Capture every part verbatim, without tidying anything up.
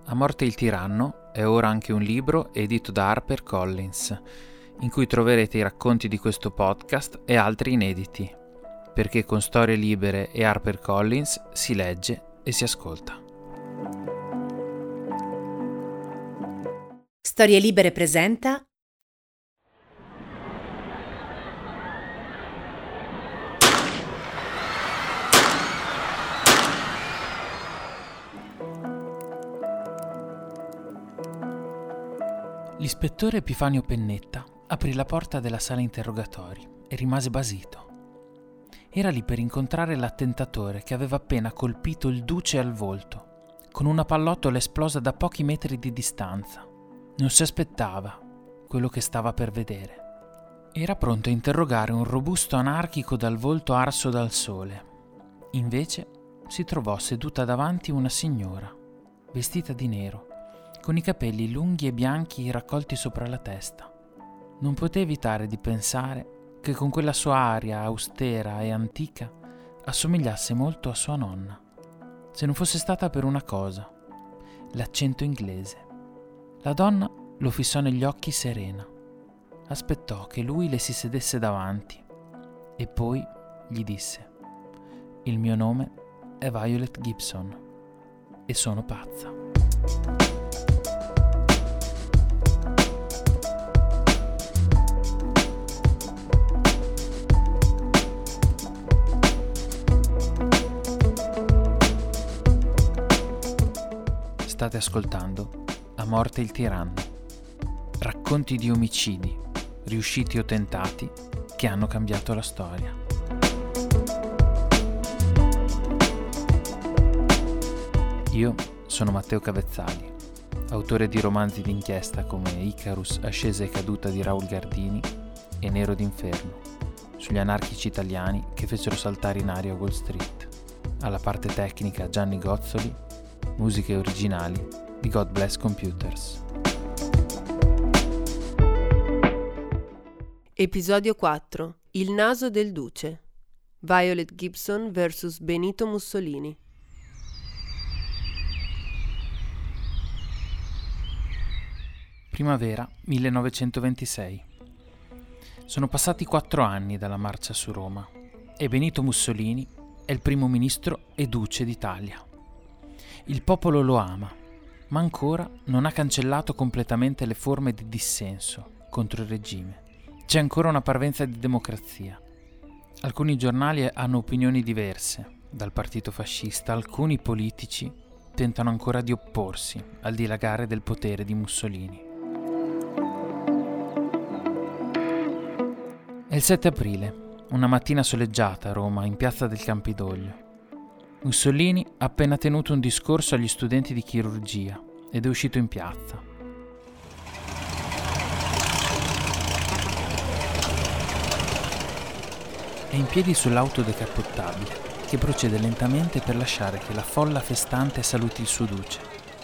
A morte il tiranno è ora anche un libro edito da HarperCollins, in cui troverete i racconti di questo podcast e altri inediti, perché con Storie Libere e HarperCollins si legge e si ascolta. Storie Libere presenta L'ispettore Epifanio Pennetta aprì la porta della sala interrogatori e rimase basito. Era lì per incontrare l'attentatore che aveva appena colpito il duce al volto, con una pallottola esplosa da pochi metri di distanza. Non si aspettava quello che stava per vedere. Era pronto a interrogare un robusto anarchico dal volto arso dal sole. Invece si trovò seduta davanti una signora, vestita di nero, con i capelli lunghi e bianchi raccolti sopra la testa. Non poté evitare di pensare che con quella sua aria austera e antica assomigliasse molto a sua nonna, se non fosse stata per una cosa: l'accento inglese. La donna lo fissò negli occhi serena, aspettò che lui le si sedesse davanti e poi gli disse: «Il mio nome è Violet Gibson e sono pazza». State ascoltando A morte il tiranno, racconti di omicidi, riusciti o tentati, che hanno cambiato la storia. Io sono Matteo Cavezzali, autore di romanzi d'inchiesta come Icarus, Ascesa e caduta di Raul Gardini e Nero d'inferno, sugli anarchici italiani che fecero saltare in aria Wall Street. Alla parte tecnica Gianni Gozzoli, musiche originali di God Bless Computers. Episodio quattro. Il naso del duce. Violet Gibson versus Benito Mussolini. Primavera millenovecentoventisei. Sono passati quattro anni dalla marcia su Roma e Benito Mussolini è il primo ministro e duce d'Italia. Il popolo lo ama, ma ancora non ha cancellato completamente le forme di dissenso contro il regime. C'è ancora una parvenza di democrazia. Alcuni giornali hanno opinioni diverse dal partito fascista, alcuni politici tentano ancora di opporsi al dilagare del potere di Mussolini. È il sette aprile, una mattina soleggiata a Roma, in piazza del Campidoglio. Mussolini ha appena tenuto un discorso agli studenti di chirurgia ed è uscito in piazza. È in piedi sull'auto decappottabile che procede lentamente per lasciare che la folla festante saluti il suo duce.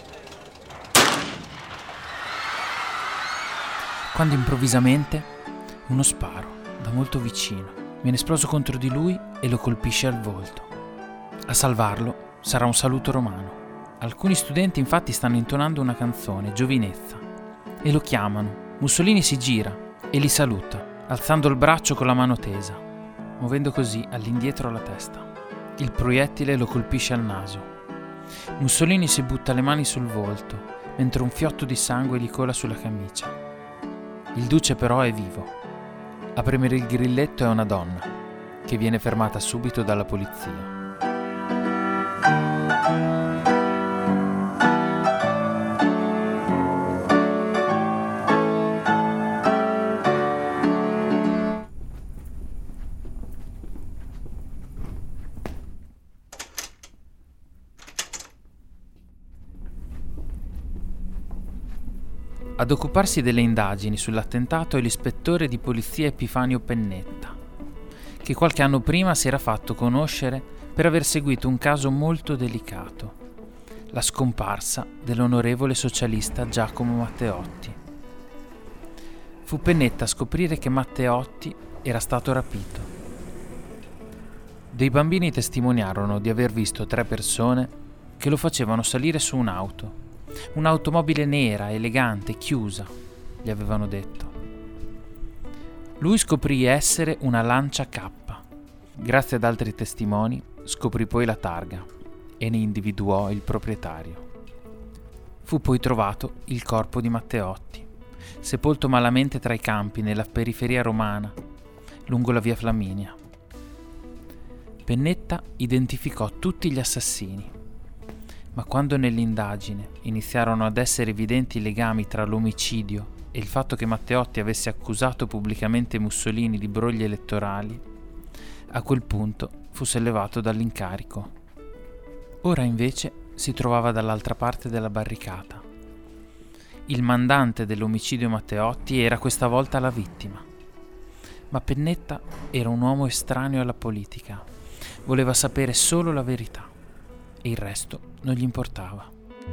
Quando improvvisamente uno sparo da molto vicino viene esploso contro di lui e lo colpisce al volto. A salvarlo sarà un saluto romano. Alcuni studenti infatti stanno intonando una canzone, Giovinezza, e lo chiamano. Mussolini si gira e li saluta, alzando il braccio con la mano tesa, muovendo così all'indietro la testa. Il proiettile lo colpisce al naso. Mussolini si butta le mani sul volto, mentre un fiotto di sangue gli cola sulla camicia. Il duce però è vivo. A premere il grilletto è una donna, che viene fermata subito dalla polizia. Ad occuparsi delle indagini sull'attentato è l'ispettore di polizia Epifanio Pennetta, che qualche anno prima si era fatto conoscere per aver seguito un caso molto delicato, la scomparsa dell'onorevole socialista Giacomo Matteotti. Fu Pennetta a scoprire che Matteotti era stato rapito. Dei bambini testimoniarono di aver visto tre persone che lo facevano salire su un'auto, Un'automobile nera, elegante, chiusa, gli avevano detto. Lui scoprì essere una Lancia K. Grazie ad altri testimoni scoprì poi la targa e ne individuò il proprietario. Fu poi trovato il corpo di Matteotti, sepolto malamente tra i campi nella periferia romana, lungo la via Flaminia. Pennetta identificò tutti gli assassini, ma quando nell'indagine iniziarono ad essere evidenti i legami tra l'omicidio e il fatto che Matteotti avesse accusato pubblicamente Mussolini di brogli elettorali, a quel punto fu sollevato dall'incarico. Ora invece si trovava dall'altra parte della barricata. Il mandante dell'omicidio Matteotti era questa volta la vittima. Ma Pennetta era un uomo estraneo alla politica. Voleva sapere solo la verità e il resto non gli importava.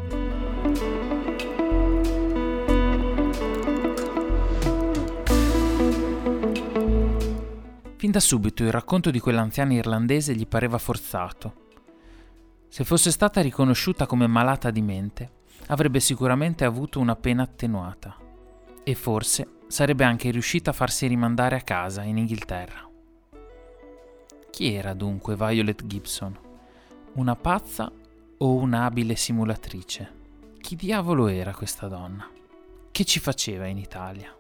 Fin da subito il racconto di quell'anziana irlandese gli pareva forzato. Se fosse stata riconosciuta come malata di mente, avrebbe sicuramente avuto una pena attenuata e forse sarebbe anche riuscita a farsi rimandare a casa in Inghilterra. Chi era dunque Violet Gibson? Una pazza o un'abile simulatrice? Chi diavolo era questa donna? Che ci faceva in Italia?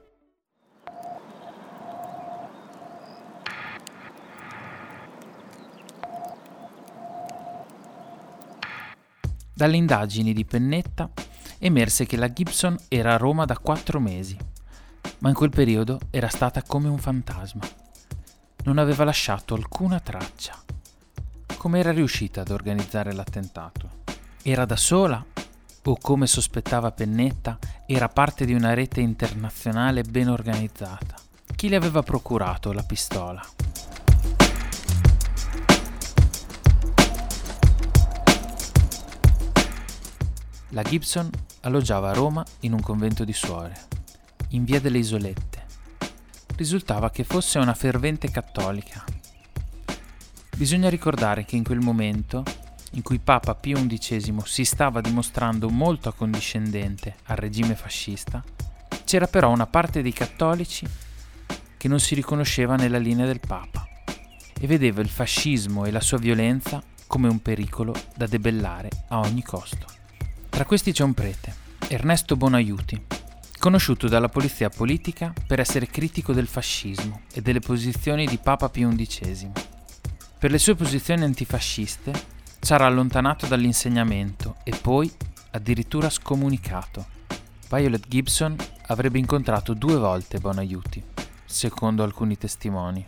Dalle indagini di Pennetta emerse che la Gibson era a Roma da quattro mesi, ma in quel periodo era stata come un fantasma. Non aveva lasciato alcuna traccia. Come era riuscita ad organizzare l'attentato? Era da sola? O, come sospettava Pennetta, era parte di una rete internazionale ben organizzata? Chi le aveva procurato la pistola? La Gibson alloggiava a Roma in un convento di suore, in via delle Isolette. Risultava che fosse una fervente cattolica. Bisogna ricordare che in quel momento, in cui Papa Pio undicesimo si stava dimostrando molto accondiscendente al regime fascista, c'era però una parte dei cattolici che non si riconosceva nella linea del Papa e vedeva il fascismo e la sua violenza come un pericolo da debellare a ogni costo. Tra questi c'è un prete, Ernesto Bonaiuti, conosciuto dalla polizia politica per essere critico del fascismo e delle posizioni di Papa Pio undicesimo. Per le sue posizioni antifasciste sarà allontanato dall'insegnamento e poi addirittura scomunicato. Violet Gibson avrebbe incontrato due volte Bonaiuti, secondo alcuni testimoni.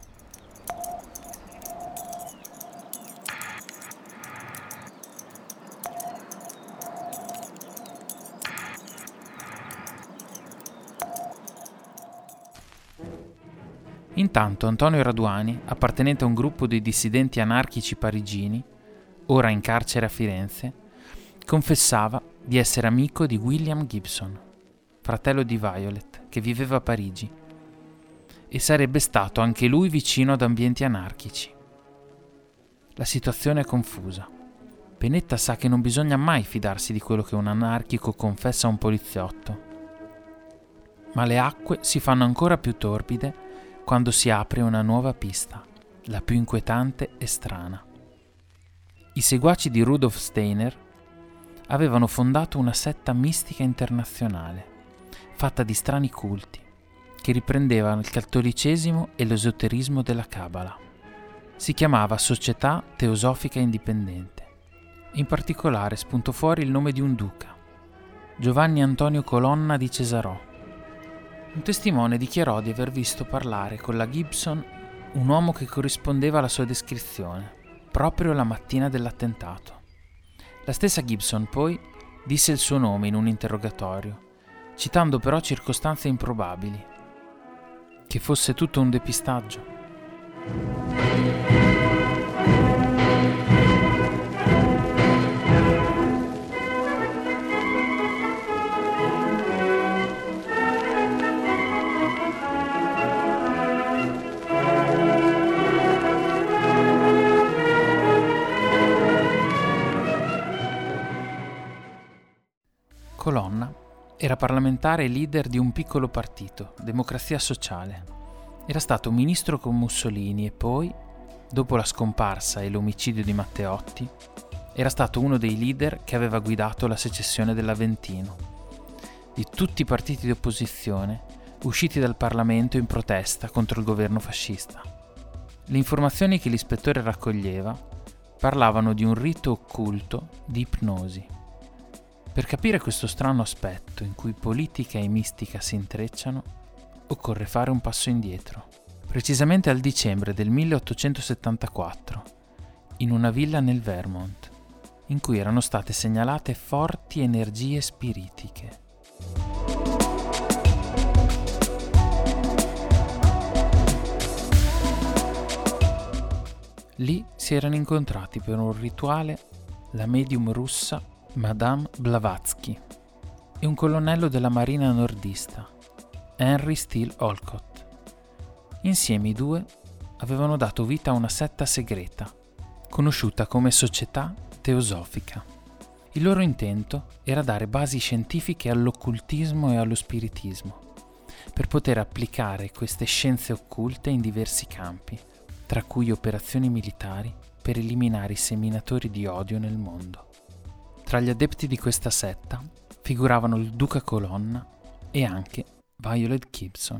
Intanto Antonio Raduani, appartenente a un gruppo di dissidenti anarchici parigini, ora in carcere a Firenze, confessava di essere amico di William Gibson, fratello di Violet, che viveva a Parigi, e sarebbe stato anche lui vicino ad ambienti anarchici. La situazione è confusa. Pennetta sa che non bisogna mai fidarsi di quello che un anarchico confessa a un poliziotto, ma le acque si fanno ancora più torbide quando si apre una nuova pista, la più inquietante e strana. I seguaci di Rudolf Steiner avevano fondato una setta mistica internazionale, fatta di strani culti, che riprendevano il cattolicesimo e l'esoterismo della Cabala. Si chiamava Società Teosofica Indipendente. In particolare spuntò fuori il nome di un duca, Giovanni Antonio Colonna di Cesarò. Un testimone dichiarò di aver visto parlare con la Gibson un uomo che corrispondeva alla sua descrizione, proprio la mattina dell'attentato. La stessa Gibson poi disse il suo nome in un interrogatorio, citando però circostanze improbabili. Che fosse tutto un depistaggio. Colonna era parlamentare e leader di un piccolo partito, Democrazia Sociale. Era stato ministro con Mussolini e poi, dopo la scomparsa e l'omicidio di Matteotti, era stato uno dei leader che aveva guidato la secessione dell'Aventino. Di tutti i partiti di opposizione usciti dal Parlamento in protesta contro il governo fascista. Le informazioni che l'ispettore raccoglieva parlavano di un rito occulto di ipnosi. Per capire questo strano aspetto in cui politica e mistica si intrecciano, occorre fare un passo indietro. Precisamente al dicembre del milleottocentosettantaquattro, in una villa nel Vermont, in cui erano state segnalate forti energie spiritiche. Lì si erano incontrati per un rituale la medium russa Madame Blavatsky e un colonnello della marina nordista, Henry Steele Olcott. Insieme i due avevano dato vita a una setta segreta, conosciuta come Società Teosofica. Il loro intento era dare basi scientifiche all'occultismo e allo spiritismo, per poter applicare queste scienze occulte in diversi campi, tra cui operazioni militari per eliminare i seminatori di odio nel mondo. Tra gli adepti di questa setta figuravano il duca Colonna e anche Violet Gibson.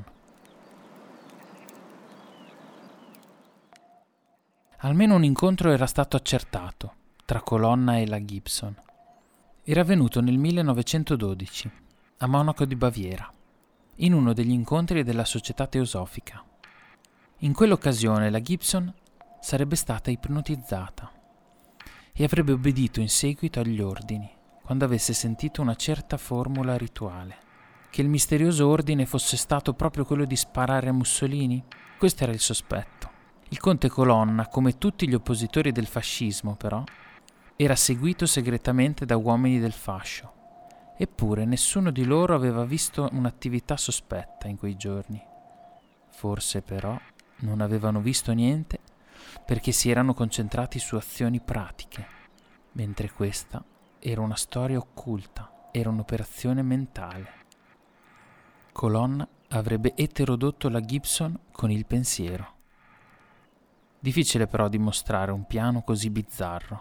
Almeno un incontro era stato accertato tra Colonna e la Gibson. Era avvenuto nel millenovecentododici, a Monaco di Baviera, in uno degli incontri della Società Teosofica. In quell'occasione la Gibson sarebbe stata ipnotizzata e avrebbe obbedito in seguito agli ordini quando avesse sentito una certa formula rituale. Che il misterioso ordine fosse stato proprio quello di sparare a Mussolini? Questo era il sospetto. Il conte Colonna, come tutti gli oppositori del fascismo però, era seguito segretamente da uomini del fascio. Eppure nessuno di loro aveva visto un'attività sospetta in quei giorni. Forse però non avevano visto niente perché si erano concentrati su azioni pratiche, mentre questa era una storia occulta, era un'operazione mentale. Colonna avrebbe eterodotto la Gibson con il pensiero. Difficile però dimostrare un piano così bizzarro.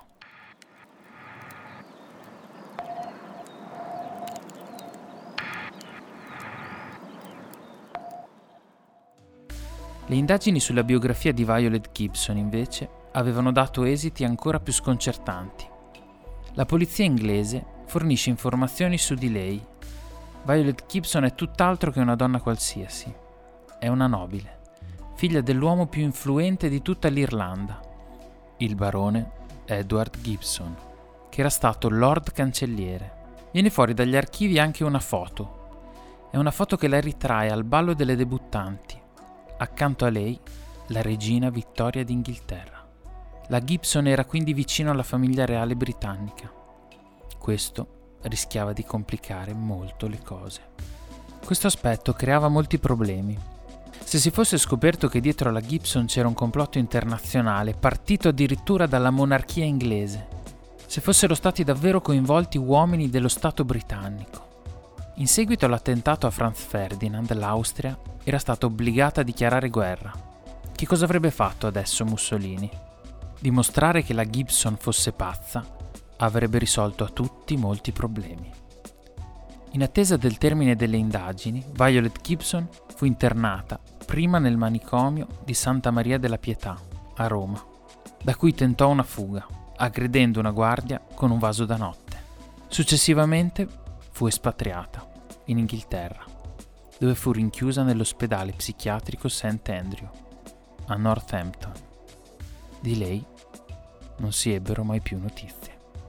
Le indagini sulla biografia di Violet Gibson, invece, avevano dato esiti ancora più sconcertanti. La polizia inglese fornisce informazioni su di lei. Violet Gibson è tutt'altro che una donna qualsiasi. È una nobile, figlia dell'uomo più influente di tutta l'Irlanda, il barone Edward Gibson, che era stato Lord Cancelliere. Viene fuori dagli archivi anche una foto. È una foto che la ritrae al ballo delle debuttanti. Accanto a lei, la regina Vittoria d'Inghilterra. La Gibson era quindi vicino alla famiglia reale britannica. Questo rischiava di complicare molto le cose. Questo aspetto creava molti problemi. Se si fosse scoperto che dietro alla Gibson c'era un complotto internazionale, partito addirittura dalla monarchia inglese, se fossero stati davvero coinvolti uomini dello Stato britannico. In seguito all'attentato a Franz Ferdinand, l'Austria era stata obbligata a dichiarare guerra. Che cosa avrebbe fatto adesso Mussolini? Dimostrare che la Gibson fosse pazza avrebbe risolto a tutti molti problemi. In attesa del termine delle indagini, Violet Gibson fu internata prima nel manicomio di Santa Maria della Pietà, a Roma, da cui tentò una fuga, aggredendo una guardia con un vaso da notte. Successivamente fu espatriata in Inghilterra, dove fu rinchiusa nell'ospedale psichiatrico Saint Andrew, a Northampton. Di lei non si ebbero mai più notizie.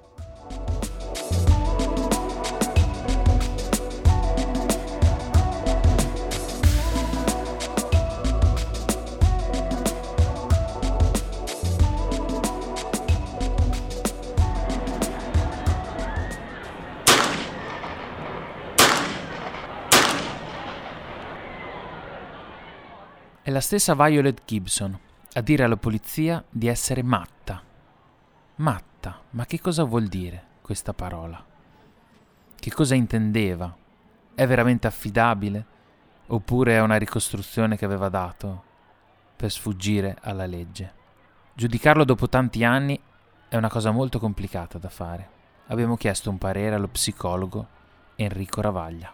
È la stessa Violet Gibson a dire alla polizia di essere matta. Matta, ma che cosa vuol dire questa parola? Che cosa intendeva? È veramente affidabile? Oppure è una ricostruzione che aveva dato per sfuggire alla legge? Giudicarlo dopo tanti anni è una cosa molto complicata da fare. Abbiamo chiesto un parere allo psicologo Enrico Ravaglia.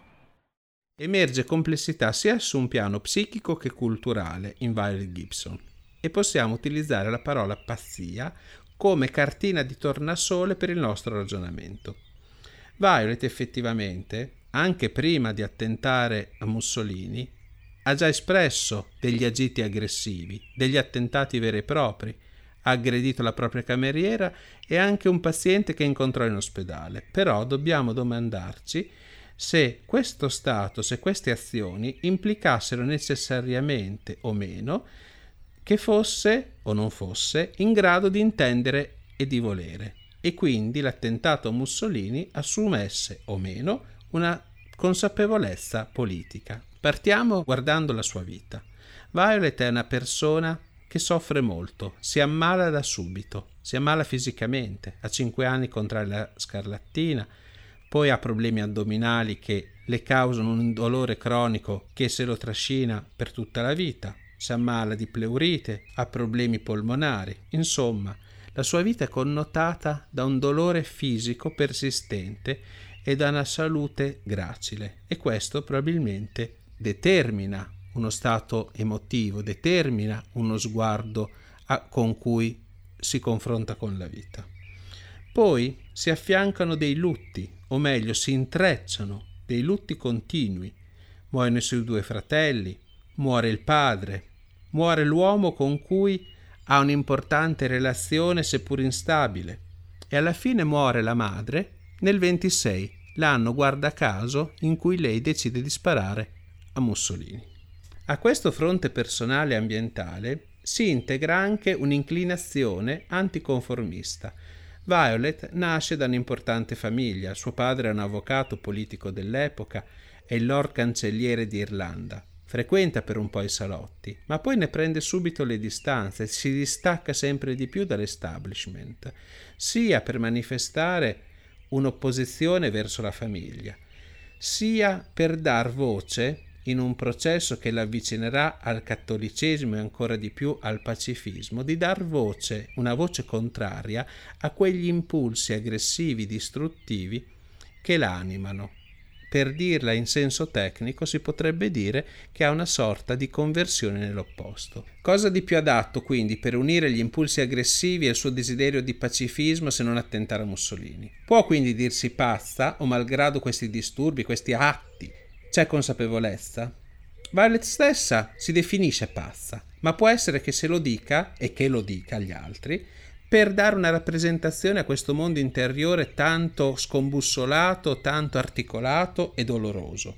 Emerge complessità sia su un piano psichico che culturale in Violet Gibson e possiamo utilizzare la parola pazzia come cartina di tornasole per il nostro ragionamento. Violet effettivamente, anche prima di attentare a Mussolini, ha già espresso degli agiti aggressivi, degli attentati veri e propri. Ha aggredito la propria cameriera e anche un paziente che incontrò in ospedale. Però dobbiamo domandarci se questo stato, se queste azioni implicassero necessariamente o meno che fosse o non fosse in grado di intendere e di volere, e quindi l'attentato a Mussolini assumesse o meno una consapevolezza politica. Partiamo guardando la sua vita. Violet è una persona che soffre molto, si ammala da subito, si ammala fisicamente, a cinque anni contrae la scarlattina, poi ha problemi addominali che le causano un dolore cronico che se lo trascina per tutta la vita, si ammala di pleurite, ha problemi polmonari, insomma, la sua vita è connotata da un dolore fisico persistente e da una salute gracile, e questo probabilmente determina uno stato emotivo, determina uno sguardo a, con cui si confronta con la vita. Poi si affiancano dei lutti, o meglio si intrecciano dei lutti continui. Muoiono i suoi due fratelli, muore il padre, muore l'uomo con cui ha un'importante relazione seppur instabile, e alla fine muore la madre nel ventisei, l'anno guarda caso in cui lei decide di sparare a Mussolini. A questo fronte personale e ambientale si integra anche un'inclinazione anticonformista. Violet nasce da un'importante famiglia, suo padre è un avvocato politico dell'epoca, è il Lord Cancelliere d'Irlanda. Frequenta per un po' i salotti, ma poi ne prende subito le distanze e si distacca sempre di più dall'establishment, sia per manifestare un'opposizione verso la famiglia, sia per dar voce in un processo che l'avvicinerà al cattolicesimo e ancora di più al pacifismo, di dar voce, una voce contraria a quegli impulsi aggressivi, distruttivi che l'animano. Per dirla in senso tecnico si potrebbe dire che ha una sorta di conversione nell'opposto. Cosa di più adatto quindi per unire gli impulsi aggressivi e il suo desiderio di pacifismo se non attentare a Mussolini? Può quindi dirsi pazza o malgrado questi disturbi, questi atti? C'è consapevolezza? Violet stessa si definisce pazza, ma può essere che se lo dica e che lo dica agli altri per dare una rappresentazione a questo mondo interiore tanto scombussolato, tanto articolato e doloroso.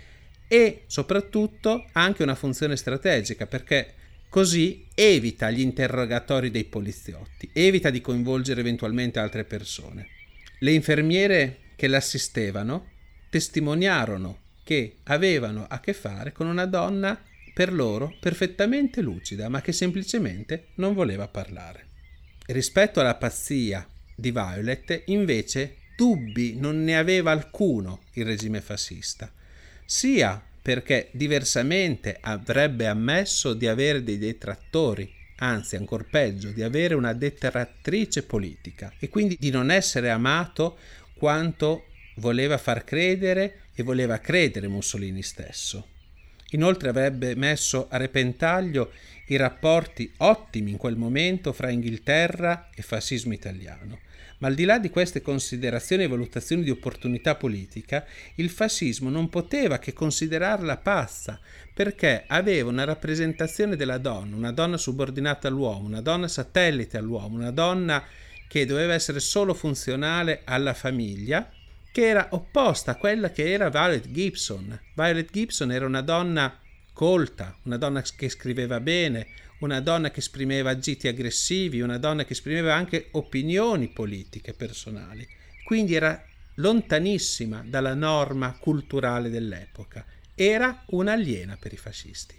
E soprattutto ha anche una funzione strategica, perché così evita gli interrogatori dei poliziotti, evita di coinvolgere eventualmente altre persone. Le infermiere che l'assistevano testimoniarono che avevano a che fare con una donna per loro perfettamente lucida, ma che semplicemente non voleva parlare. Rispetto alla pazzia di Violet, invece, dubbi non ne aveva alcuno il regime fascista, sia perché diversamente avrebbe ammesso di avere dei detrattori, anzi ancor peggio, di avere una detrattrice politica e quindi di non essere amato quanto voleva far credere e voleva credere Mussolini stesso. Inoltre avrebbe messo a repentaglio i rapporti ottimi in quel momento fra Inghilterra e fascismo italiano. Ma al di là di queste considerazioni e valutazioni di opportunità politica, il fascismo non poteva che considerarla pazza, perché aveva una rappresentazione della donna, una donna subordinata all'uomo, una donna satellite all'uomo, una donna che doveva essere solo funzionale alla famiglia, che era opposta a quella che era Violet Gibson. Violet Gibson era una donna colta, una donna che scriveva bene, una donna che esprimeva agiti aggressivi, una donna che esprimeva anche opinioni politiche personali. Quindi era lontanissima dalla norma culturale dell'epoca. Era un'aliena per i fascisti.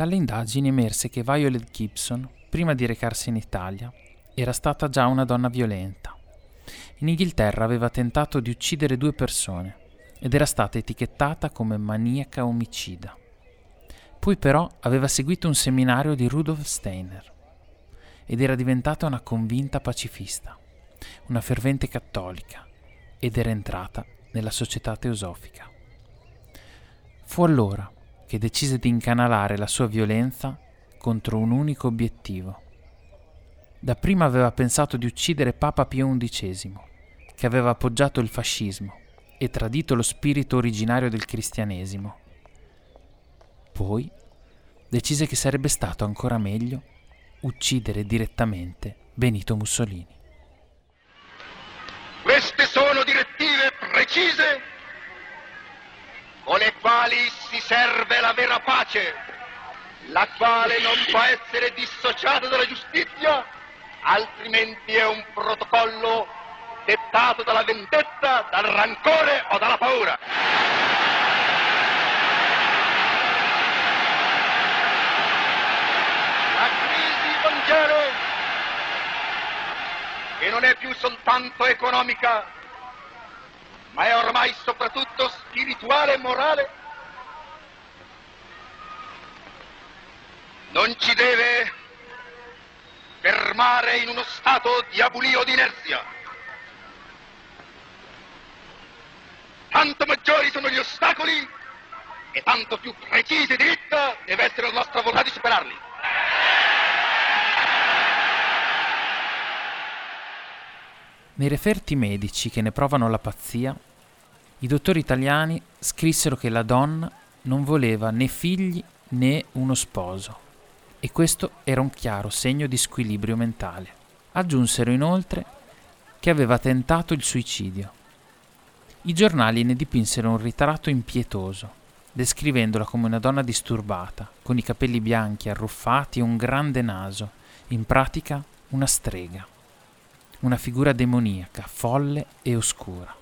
Dalle indagini emerse che Violet Gibson, prima di recarsi in Italia, era stata già una donna violenta. In Inghilterra aveva tentato di uccidere due persone ed era stata etichettata come maniaca omicida. Poi però aveva seguito un seminario di Rudolf Steiner ed era diventata una convinta pacifista, una fervente cattolica, ed era entrata nella società teosofica. Fu allora che decise di incanalare la sua violenza contro un unico obiettivo. Dapprima aveva pensato di uccidere Papa Pio undicesimo, che aveva appoggiato il fascismo e tradito lo spirito originario del cristianesimo. Poi decise che sarebbe stato ancora meglio uccidere direttamente Benito Mussolini. Queste sono direttive precise con le quali si serve la vera pace, la quale non può essere dissociata dalla giustizia, altrimenti è un protocollo dettato dalla vendetta, dal rancore o dalla paura. La crisi mondiale, che non è più soltanto economica, ma è ormai soprattutto spirituale e morale, non ci deve fermare in uno stato di abulia di inerzia. Tanto maggiori sono gli ostacoli e tanto più precisa e dritta deve essere la nostra volontà di superarli. Nei referti medici che ne provano la pazzia, i dottori italiani scrissero che la donna non voleva né figli né uno sposo, e questo era un chiaro segno di squilibrio mentale. Aggiunsero inoltre che aveva tentato il suicidio. I giornali ne dipinsero un ritratto impietoso, descrivendola come una donna disturbata, con i capelli bianchi, arruffati e un grande naso, in pratica una strega. Una figura demoniaca, folle e oscura.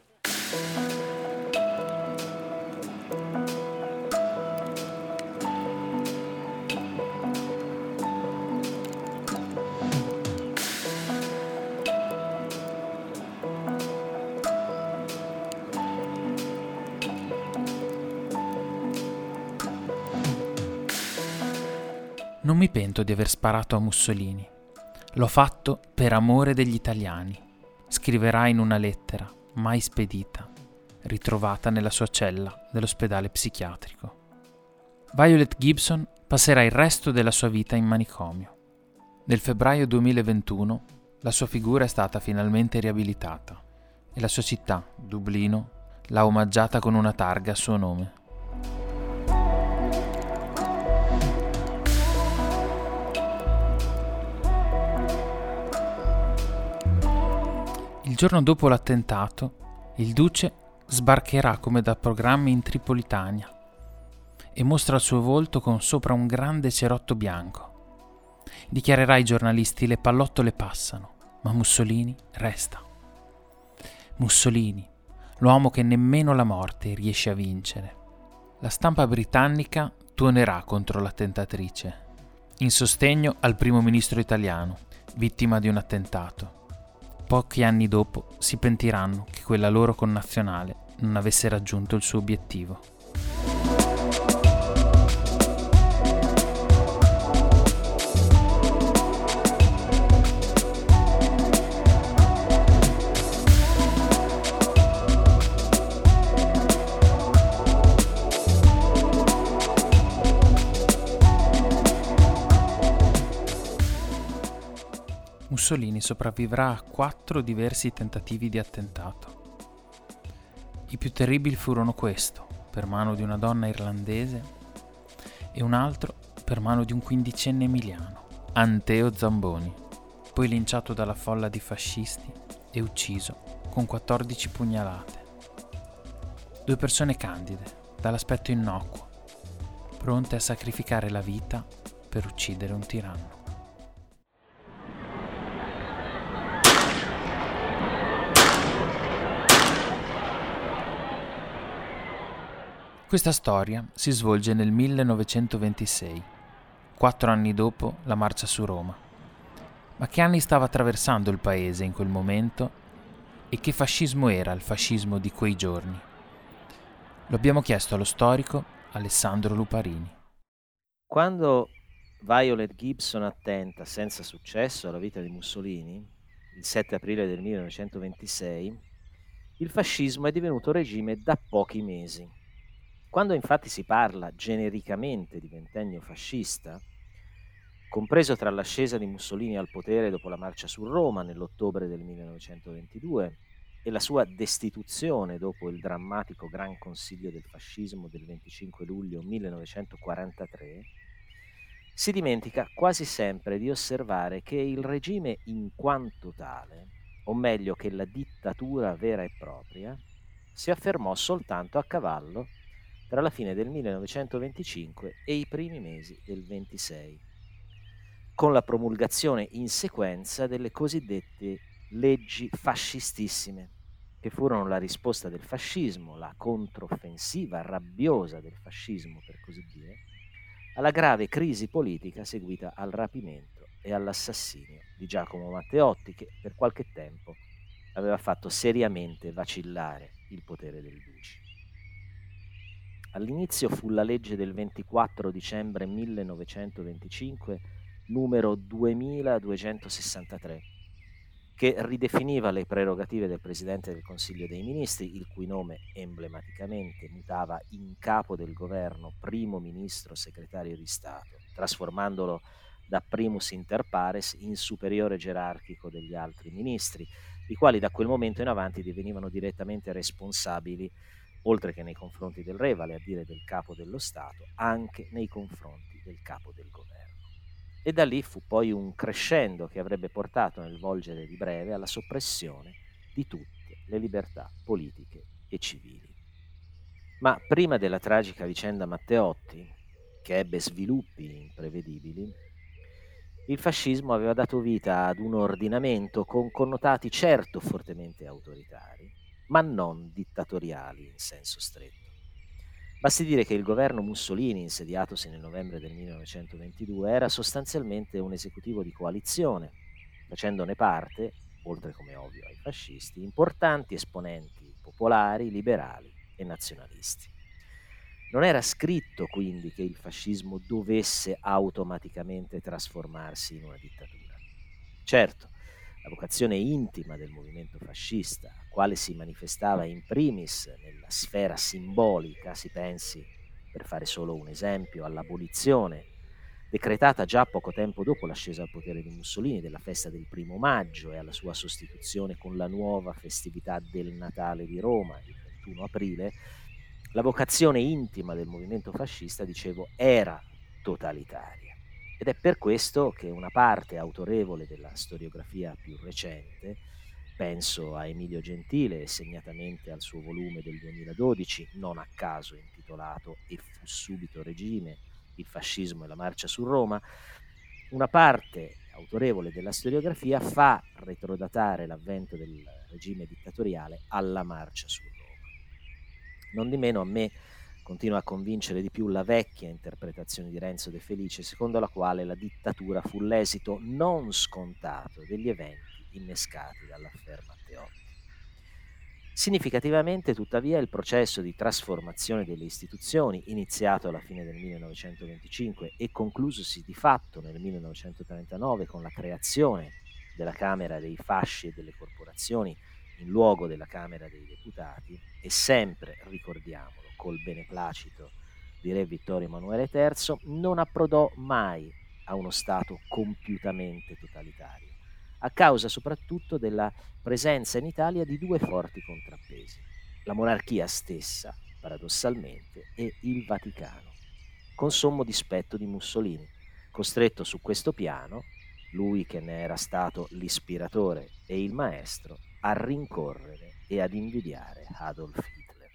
Non mi pento di aver sparato a Mussolini. L'ho fatto per amore degli italiani, scriverà in una lettera, mai spedita, ritrovata nella sua cella dell'ospedale psichiatrico. Violet Gibson passerà il resto della sua vita in manicomio. Nel febbraio duemilaventuno la sua figura è stata finalmente riabilitata e la sua città, Dublino, l'ha omaggiata con una targa a suo nome. Il giorno dopo l'attentato, il duce sbarcherà come da programmi in Tripolitania e mostra il suo volto con sopra un grande cerotto bianco. Dichiarerà ai giornalisti: le pallottole passano, ma Mussolini resta. Mussolini, l'uomo che nemmeno la morte riesce a vincere. La stampa britannica tuonerà contro l'attentatrice, in sostegno al primo ministro italiano, vittima di un attentato. Pochi anni dopo si pentiranno che quella loro connazionale non avesse raggiunto il suo obiettivo. Mussolini sopravvivrà a quattro diversi tentativi di attentato. I più terribili furono questo, per mano di una donna irlandese, e un altro per mano di un quindicenne emiliano, Anteo Zamboni, poi linciato dalla folla di fascisti e ucciso con quattordici pugnalate. Due persone candide, dall'aspetto innocuo, pronte a sacrificare la vita per uccidere un tiranno. Questa storia si svolge nel millenovecentoventisei, quattro anni dopo la marcia su Roma. Ma che anni stava attraversando il paese in quel momento e che fascismo era il fascismo di quei giorni? Lo abbiamo chiesto allo storico Alessandro Luparini. Quando Violet Gibson attenta senza successo alla vita di Mussolini, il sette aprile del millenovecentoventisei, il fascismo è divenuto regime da pochi mesi. Quando infatti si parla genericamente di ventennio fascista, compreso tra l'ascesa di Mussolini al potere dopo la marcia su Roma nell'ottobre del millenovecentoventidue e la sua destituzione dopo il drammatico Gran Consiglio del Fascismo del venticinque luglio millenovecentoquarantatré, si dimentica quasi sempre di osservare che il regime in quanto tale, o meglio che la dittatura vera e propria, si affermò soltanto a cavallo tra la fine del millenovecentoventicinque e i primi mesi del ventisei, con la promulgazione in sequenza delle cosiddette leggi fascistissime, che furono la risposta del fascismo, la controffensiva rabbiosa del fascismo, per così dire, alla grave crisi politica seguita al rapimento e all'assassinio di Giacomo Matteotti, che per qualche tempo aveva fatto seriamente vacillare il potere del Duce. All'inizio fu la legge del ventiquattro dicembre millenovecentoventicinque numero duemiladuecentosessantatré, che ridefiniva le prerogative del Presidente del Consiglio dei Ministri, il cui nome emblematicamente mutava in capo del governo primo ministro segretario di Stato, trasformandolo da primus inter pares in superiore gerarchico degli altri ministri, i quali da quel momento in avanti divenivano direttamente responsabili, oltre che nei confronti del re, vale a dire del capo dello Stato, anche nei confronti del capo del governo. E da lì fu poi un crescendo che avrebbe portato nel volgere di breve alla soppressione di tutte le libertà politiche e civili. Ma prima della tragica vicenda Matteotti, che ebbe sviluppi imprevedibili, il fascismo aveva dato vita ad un ordinamento con connotati certo fortemente autoritari, ma non dittatoriali in senso stretto. Basti dire che il governo Mussolini, insediatosi nel novembre del millenovecentoventidue, era sostanzialmente un esecutivo di coalizione, facendone parte, oltre come ovvio ai fascisti, importanti esponenti popolari, liberali e nazionalisti. Non era scritto quindi che il fascismo dovesse automaticamente trasformarsi in una dittatura. Certo, la vocazione intima del movimento fascista, quale si manifestava in primis nella sfera simbolica, si pensi, per fare solo un esempio, all'abolizione, decretata già poco tempo dopo l'ascesa al potere di Mussolini, della festa del primo maggio e alla sua sostituzione con la nuova festività del Natale di Roma, il ventuno aprile, la vocazione intima del movimento fascista, dicevo, era totalitaria. Ed è per questo che una parte autorevole della storiografia più recente, penso a Emilio Gentile e segnatamente al suo volume del duemiladodici, non a caso intitolato E fu subito regime, il fascismo e la marcia su Roma, una parte autorevole della storiografia fa retrodatare l'avvento del regime dittatoriale alla marcia su Roma. Non di meno a me continua a convincere di più la vecchia interpretazione di Renzo De Felice, secondo la quale la dittatura fu l'esito non scontato degli eventi innescati dall'affaire Matteotti. Significativamente, tuttavia, il processo di trasformazione delle istituzioni, iniziato alla fine del millenovecentoventicinque e conclusosi di fatto nel millenovecentotrentanove con la creazione della Camera dei Fasci e delle Corporazioni in luogo della Camera dei Deputati, e sempre, ricordiamolo, col beneplacito di Re Vittorio Emanuele terzo, non approdò mai a uno Stato compiutamente totalitario, a causa soprattutto della presenza in Italia di due forti contrappesi, la monarchia stessa, paradossalmente, e il Vaticano, con sommo dispetto di Mussolini, costretto su questo piano, lui che ne era stato l'ispiratore e il maestro, a rincorrere e ad invidiare Adolf Hitler.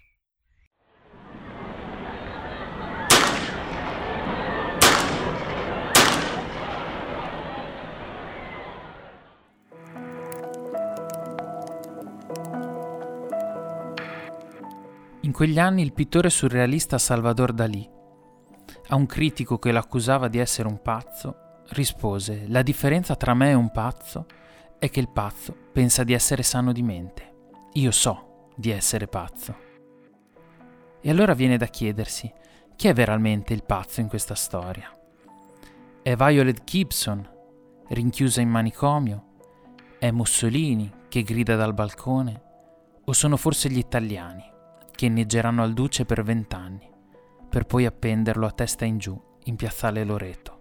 In quegli anni il pittore surrealista Salvador Dalí A un critico che l'accusava di essere un pazzo, rispose: la differenza tra me e un pazzo è che il pazzo pensa di essere sano di mente. Io so di essere pazzo. E allora viene da chiedersi: chi è veramente il pazzo in questa storia? È Violet Gibson, rinchiusa in manicomio? È Mussolini che grida dal balcone? O sono forse gli italiani che inneggeranno al duce per vent'anni, per poi appenderlo a testa in giù in piazzale Loreto?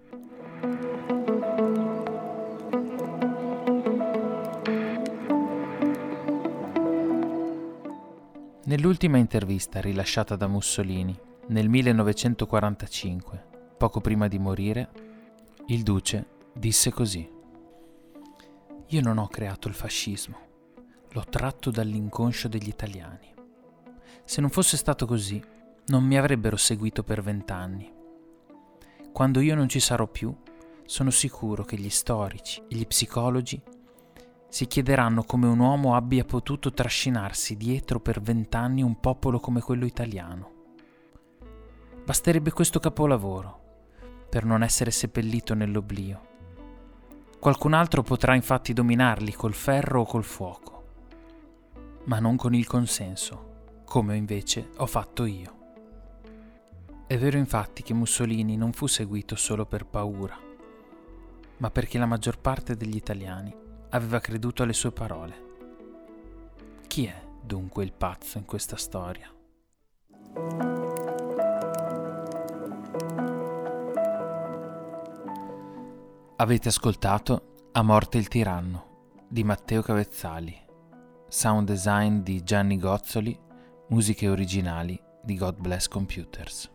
Nell'ultima intervista rilasciata da Mussolini nel millenovecentoquarantacinque, poco prima di morire, il duce disse così: io non ho creato il fascismo, l'ho tratto dall'inconscio degli italiani. Se non fosse stato così, non mi avrebbero seguito per vent'anni. Quando io non ci sarò più, sono sicuro che gli storici e gli psicologi si chiederanno come un uomo abbia potuto trascinarsi dietro per vent'anni un popolo come quello italiano. Basterebbe questo capolavoro per non essere seppellito nell'oblio. Qualcun altro potrà infatti dominarli col ferro o col fuoco, ma non con il consenso, come invece ho fatto io. È vero infatti che Mussolini non fu seguito solo per paura, ma perché la maggior parte degli italiani aveva creduto alle sue parole. Chi è dunque il pazzo in questa storia? Avete ascoltato A morte il tiranno di Matteo Cavezzali, sound design di Gianni Gozzoli, musiche originali di God Bless Computers.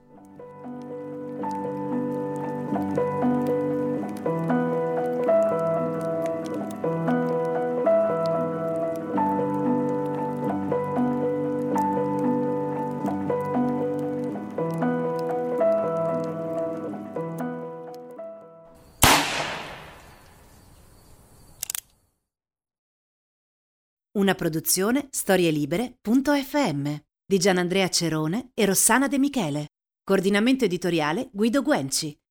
Una produzione storielibere punto effe emme di Gianandrea Cerone e Rossana De Michele. Coordinamento editoriale Guido Guenci.